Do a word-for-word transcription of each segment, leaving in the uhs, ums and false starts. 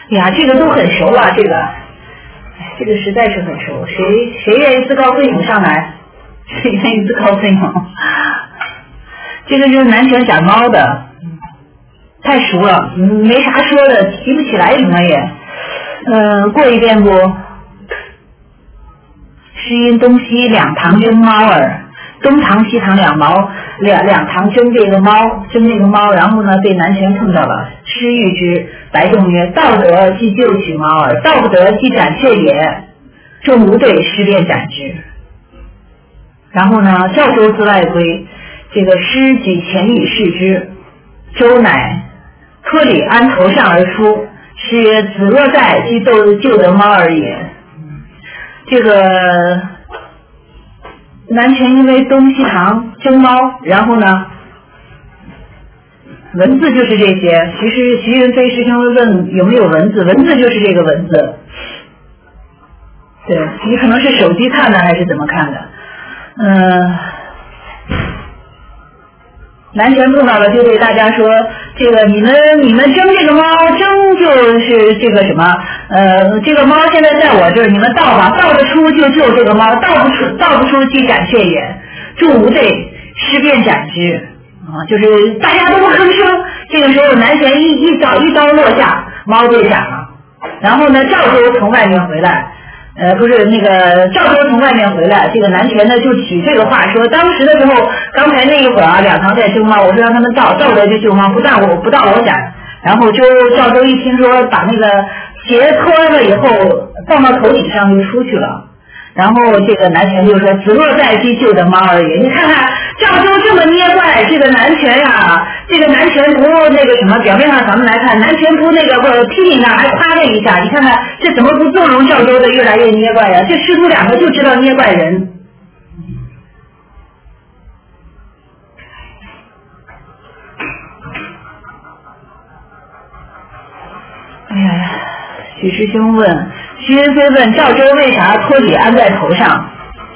呀，这个都很熟啊，这个，哎，这个实在是很熟。谁谁愿意自告奋勇上来？谁愿意自告奋勇？这个就是南拳斩猫的，太熟了，没啥说的，提不起来什么也。呃，过一遍不？诗因东西两堂争猫儿，东堂西堂两毛两两堂争这个猫，争这个猫，然后呢被南拳碰到了。诗欲之，白仲曰：道得即救取猫儿，道不得即斩却也。众无对，诗便斩之。然后呢，赵州自外归，这个诗举前以示之，周乃脱履安头上而出。诗曰：子若在，即救救得猫儿也。这个南拳因为东西堂争猫，然后呢文字就是这些。其实徐云飞师兄问有没有文字，文字就是这个文字。对，你可能是手机看的还是怎么看的。嗯、呃，南拳碰到了就对大家说，这个你们你们争这个猫，争就是这个什么呃，这个猫现在在我这儿，你们盗吧，盗得出就救这个猫，盗不出盗不出即斩却也。众无对，诗便斩之啊，就是大家都不吭声。这个时候南拳一一刀一刀落下，猫被斩了。然后呢，赵州从外面回来。呃，不是那个赵州从外面回来，这个南拳呢就取这个话说，当时的时候，刚才那一会儿啊，两堂在争猫，我说让他们盗，盗得就救猫，不但我不盗我斩。然后周赵州一听说把那个鞋脱了以后放到头顶上就出去了。然后这个南拳就说：子若在，即救得猫儿也。你看看赵州这么捏怪，这个南拳呀、啊，这个南拳不那个什么，表面上咱们来看，南拳不那个不批评他，还夸他一下，你看看这怎么不纵容赵州的越来越捏怪呀？这师徒两个就知道捏怪人。哎呀，许师兄问。徐云飞问赵州为啥脱履安在头上？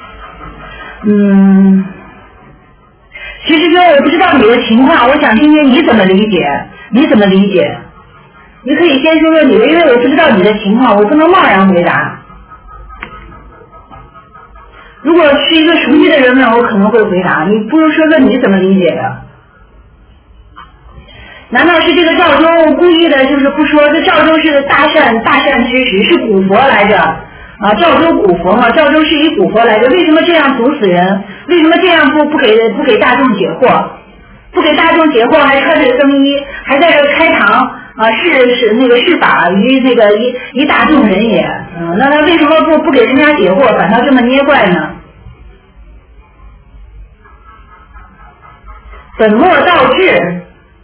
嗯，徐师兄，我不知道你的情况，我想听听你怎么理解，你怎么理解？你可以先说说你的，因为我不知道你的情况，我不能贸然回答。如果是一个熟悉的人问，我可能会回答，你不如说说你怎么理解的。难道是这个赵州故意的，就是不说这赵州是大善大善之时，是古佛来着啊？赵州古佛嘛，赵州是一古佛来着，为什么这样毒死人？为什么这样不不给不给大众解惑？不给大众解惑，还穿着僧衣，还在这开堂啊？是是那个是法于那个一一大众人也，嗯，那他为什么不不给人家解惑，反倒这么捏怪呢？本末倒置。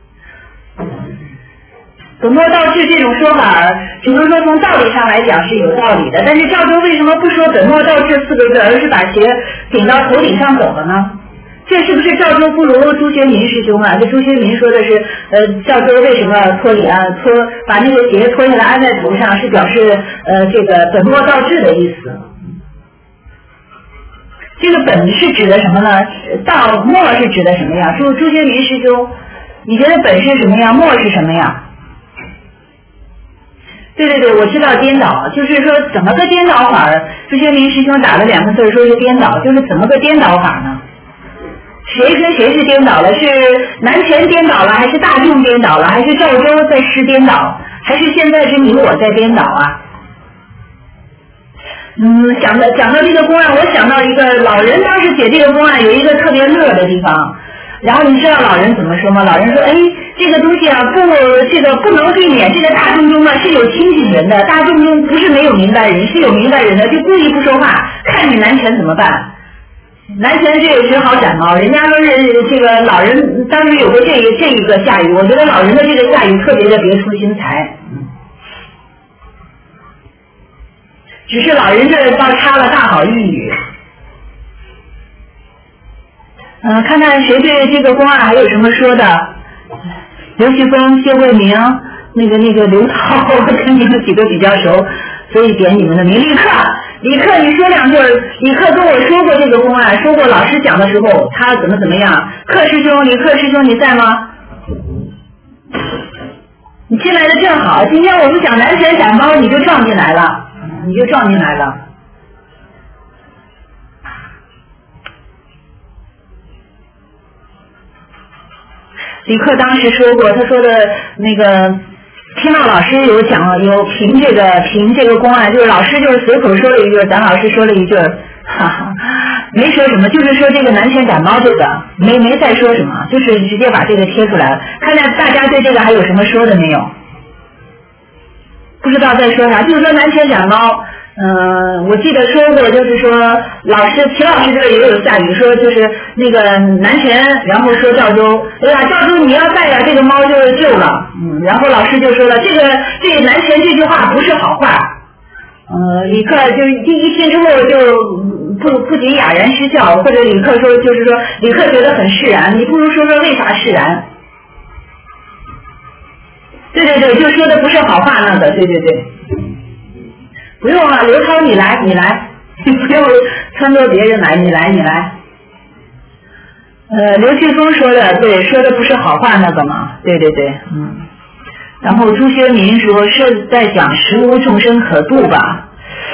本末倒置这种说法，只能说从道理上来讲是有道理的。但是赵州为什么不说本末倒置四个字，而是把鞋顶到头顶上走了呢？这是不是赵州不如朱学民师兄啊？这朱学民说的是，呃，赵州为什么脱礼啊？脱把那个鞋脱下来安在头上，是表示呃这个本末倒置的意思。这个本是指的什么呢？倒末是指的什么呀？朱朱学民师兄，你觉得本是什么呀？末是什么呀？对对对，我知道颠倒，就是说怎么个颠倒法？朱学民师兄打了两个字说是颠倒，就是怎么个颠倒法呢？谁跟谁是颠倒了？是南拳颠倒了，还是大众颠倒了，还是赵州在施颠倒，还是现在是你我在颠倒啊？嗯，想到讲到这个公案，我想到一个老人当时写这个公案有一个特别乐的地方。然后你知道老人怎么说吗？老人说：“哎，这个东西啊，不，这个不能避免。这个大众中呢是有清醒人的，大众中不是没有明白人，是有明白人的，就故意不说话，看你南拳怎么办？南拳这也只好斩猫。人家说是这个老人当时有过这一这一个下语，我觉得老人的这个下语特别的别出心裁。只是老人这倒插了大好一语。”嗯、呃，看看谁对这个公案还有什么说的？刘旭峰、谢慧明、那个那个刘涛，跟你们几个比较熟，所以点你们的名。李克，李克，你说两句。李克跟我说过这个公案，说过老师讲的时候他怎么怎么样。克师兄，李克师兄你在吗？ 你进来的正好，今天我们讲南拳斩猫，你就撞进来了，你就撞进来了。李克当时说过，他说的那个听到老师有讲有评这个评这个公案，就是老师就是随口说了一句，咱老师说了一句，哈哈，没说什么，就是说这个南拳斩猫这个没没再说什么，就是直接把这个贴出来了。看看大家对这个还有什么说的没有？不知道在说啥，就是说南拳斩猫。嗯、呃，我记得说过，就是说老师齐老师这里也有下语说，就是那个南拳，然后说赵州，对吧？赵州你要带呀，这个猫就是救了。嗯，然后老师就说了，这个这个南拳这句话不是好话。呃，李克就第一听之后就不不仅哑然失笑，或者李克说就是说李克觉得很释然，你不如说说为啥释然？对对对，就说的不是好话那个，对对对。不用啊，刘涛你来，你来，你不用撺掇别人来，你来，你来。呃，刘旭峰说的对，说的不是好话那个嘛，对对对，嗯。然后朱学民说是在讲食无众生可度吧。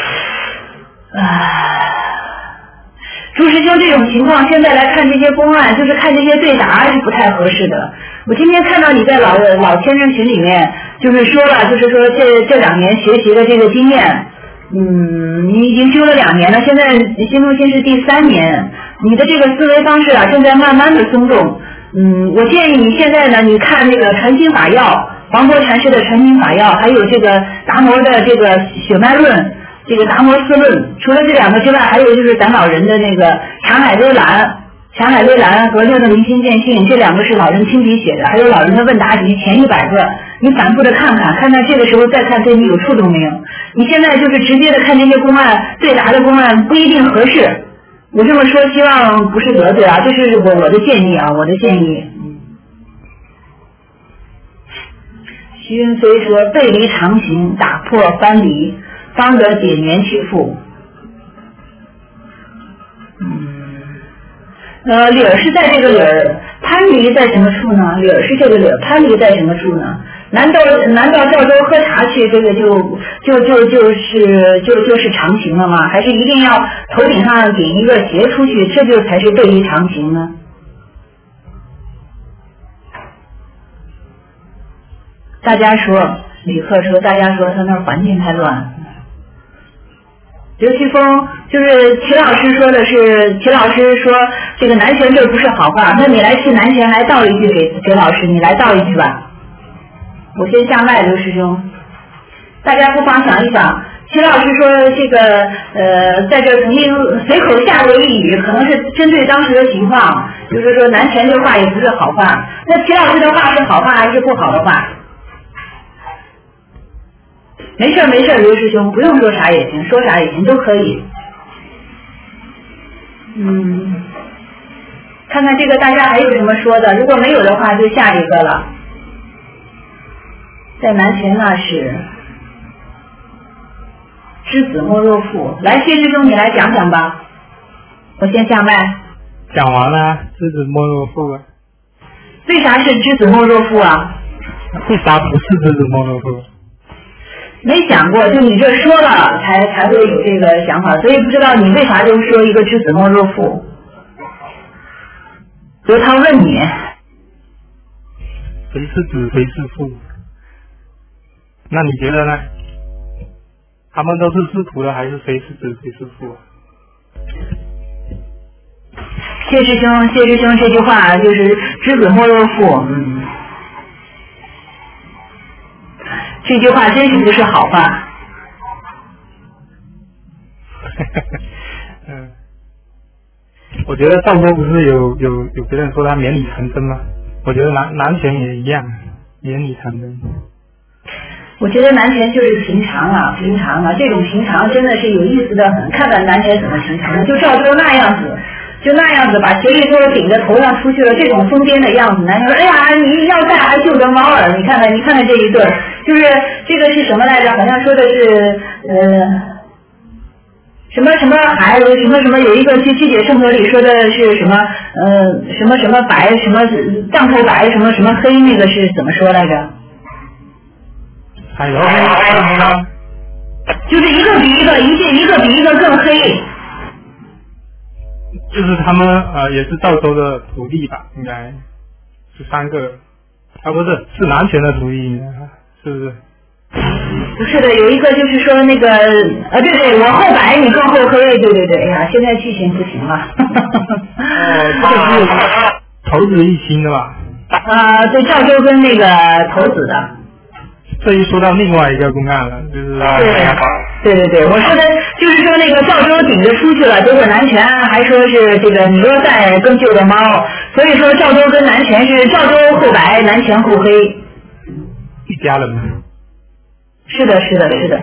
唉，朱师兄这种情况，现在来看这些公案，就是看这些对答是不太合适的。我今天看到你在老老先生群里面，就是说了，就是说这这两年学习的这个经验。嗯，你已经修了两年了，现在心中心是第三年，你的这个思维方式啊，正在慢慢的松动。嗯，我建议你现在呢，你看这个传心法要，黄国禅师的传心法要，还有这个达摩的这个血脉论，这个达摩思论，除了这两个之外，还有就是咱老人的那个禅海微澜。禅海微澜和六的明心见性，这两个是老人亲笔写的，还有老人的问答集前一百个，你反复的看看，看看这个时候再看对你有触动没有？你现在就是直接的看这些公案，对答的公案不一定合适。我这么说，希望不是得罪啊，这是我我的建议啊，我的建议。徐云飞说：“背离常行，打破藩篱，方得解年去复。”嗯。呃，理儿是在这个理儿，藩篱在什么处呢？理儿是这个理儿，藩篱在什么处呢？难道难道赵州喝茶去，这个就就就就是就就是常情了吗？还是一定要头顶上顶一个斜出去，这就才是背离常情呢？大家说，李克说，大家说他那儿环境太乱。刘旭峰就是齐老师说的是，齐老师说这个南拳这不是好话，那你来替南拳来道一句给给老师，你来道一句吧。我先下麦，刘师兄，大家不妨想一想，齐老师说这个呃，在这曾经随口下过一语，可能是针对当时的情况，就是说南拳这话也不是好话，那齐老师的话是好话还是不好的话？没事没事，刘师兄不用说啥也行，说啥也行，都可以。嗯，看看这个大家还有什么说的，如果没有的话就下一个了。在南拳那是知子莫若父，来谢师兄你来讲讲吧，我先下麦。 讲完了，知子莫若父啊。 为啥是知子莫若父啊？ 为啥不是知子莫若父？ 没想过，就你这说了才才会有这个想法，所以不知道你为啥就说一个知子莫若父。刘涛问你， 谁是子谁是父？那你觉得呢？他们都是师徒的，还是谁是子谁是父？ 谢师兄，谢师兄这句话就是知子莫若父，嗯。这句话真是不是好话。 嗯，我觉得赵州不是有有有别人说他免礼成真吗？我觉得南南拳也一样，免礼成真。 我觉得南拳就是平常啊，平常啊，这种平常真的是有意思的很。看看南拳怎么平常，就赵州那样子。就那样子把斜力锅顶在头上出去了，这种疯癫的样子，男生说：“哎呀，你要带还救得猫儿！”你看看，你看看这一对，就是这个是什么来着？好像说的是呃什么什么孩子什么什么，有一个去七解圣德里说的是什么呃什么什么白什么藏头白什么什么黑，那个是怎么说来着？ 彩头黑什么呢？ 就是一个比一个，一个一个比一个更黑。 就是他们呃也是赵州的徒弟吧，应该是三个，啊不是是南拳的徒弟，是不是？ 不是的，有一个就是说那个呃对对，我后白你更后黑，对对对，哎呀，现在剧情不行了。 哦，这是头子一心的吧？ 啊、呃，对，赵州跟那个头子的。 这一说到另外一个公案了，就是对对对对，我说的就是说那个赵州顶着出去了，结果南拳还说是这个你若在更救的猫，所以说赵州跟南拳是赵州后白，南拳后黑， 一家人吗？ 是的，是的，是的。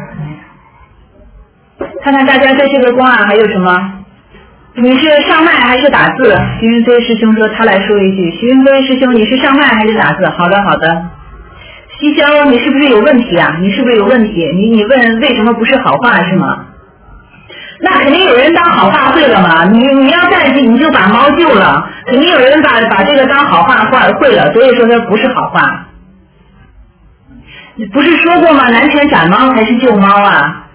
看看大家对这个公案还有什么？你是上麦还是打字？徐云飞师兄说他来说一句，徐云飞师兄你是上麦还是打字？好的，好的。西萧，你是不是有问题啊？你是不是有问题？你你问为什么不是好话是吗？那肯定有人当好话会了嘛。你你要在你就把猫救了，肯定有人把把这个当好话话会了，所以说它不是好话。你不是说过吗？南拳斩猫才是救猫啊。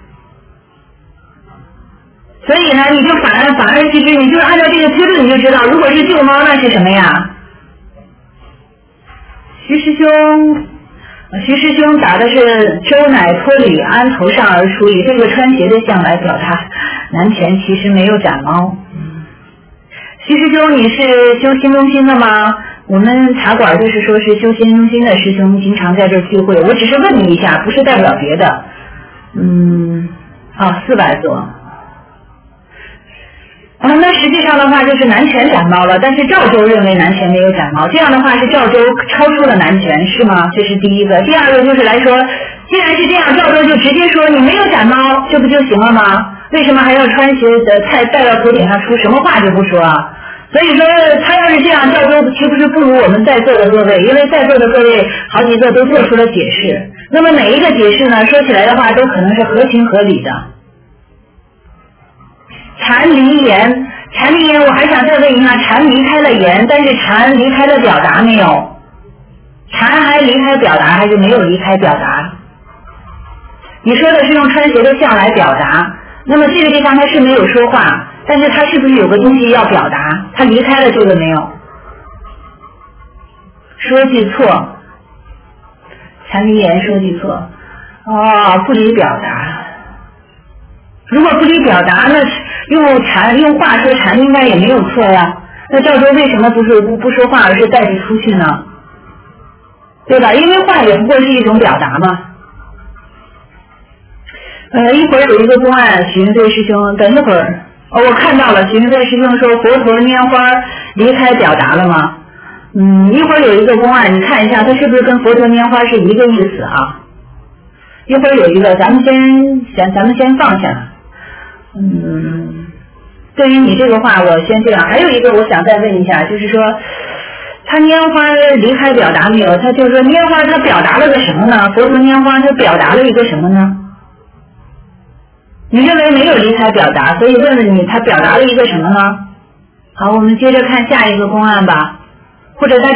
所以呢，你就反而反而其实你就是按照这个推论，你就知道，如果是救猫，那是什么呀？徐师兄。徐师兄打的是周乃脱履安头上而出，以这个穿鞋的象来表达南拳其实没有斩猫。徐师兄，你是修心中心的吗？我们茶馆就是说是修心中心的师兄经常在这儿聚会，我只是问你一下，不是代表别的。嗯，啊，四百多。啊，那实际上的话就是南拳斩猫了，但是赵州认为南拳没有斩猫，这样的话是赵州超出了南拳，是吗？这是第一个。第二个就是来说，既然是这样，赵州就直接说你没有斩猫，这不就行了吗？为什么还要穿鞋的带带到头顶上出，什么话就不说啊？所以说他要是这样，赵州岂不是不如我们在座的各位？因为在座的各位好几个都做出了解释，那么每一个解释呢，说起来的话都可能是合情合理的。蝉离言，蝉离言，我还想再问一下，蝉离开了言，但是蝉离开了表达没有？蝉还离开表达还是没有离开表达？你说的是用穿鞋的象来表达，那么这个地方他是没有说话，但是他是不是有个东西要表达？他离开了这个没有？说句错，蝉离言说句错，哦，不离表达。如果不离表达，那用蝉用话说蝉应该也没有错呀。那赵州为什么不是不不说话，而是带着出去呢？对吧？因为话也不过是一种表达嘛。呃，一会儿有一个公案，许云飞师兄，等一会儿，哦，我看到了，许云飞师兄说佛陀拈花离开表达了吗？嗯，一会儿有一个公案，你看一下，它是不是跟佛陀拈花是一个意思啊？一会儿有一个，咱们先先咱们先放下。嗯，对于你这个话，我先这样。还有一个，我想再问一下，就是说，他拈花离开表达没有？他就是说拈花，他表达了个什么呢？佛陀拈花，他表达了一个什么呢？你认为没有离开表达，所以问问你，他表达了一个什么呢？好，我们接着看下一个公案吧，或者大家。